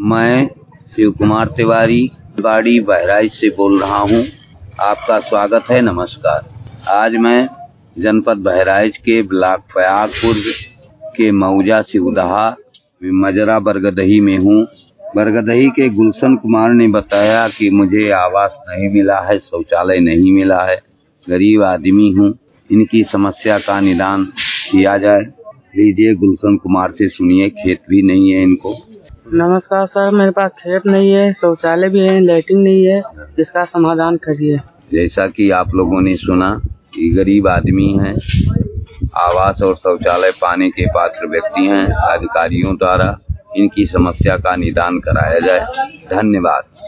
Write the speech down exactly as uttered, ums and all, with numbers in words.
मैं शिव कुमार तिवारी बाड़ी बहराइच से बोल रहा हूँ। आपका स्वागत है। नमस्कार। आज मैं जनपद बहराइच के ब्लॉक फयागपुर के मऊजा सिवदहा मजरा बरगदही में हूँ। बरगदही के गुलशन कुमार ने बताया कि मुझे आवास नहीं मिला है, शौचालय नहीं मिला है। गरीब आदमी हूँ, इनकी समस्या का निदान किया जाए। लीजिए गुलशन कुमार से सुनिए। खेत भी नहीं है इनको। नमस्कार सर, मेरे पास खेत नहीं है, शौचालय भी है, लैट्रिन नहीं है, इसका समाधान करिए। जैसा कि आप लोगों ने सुना कि गरीब आदमी हैं, आवास और शौचालय पाने के पात्र व्यक्ति हैं। अधिकारियों द्वारा इनकी समस्या का निदान कराया जाए। धन्यवाद।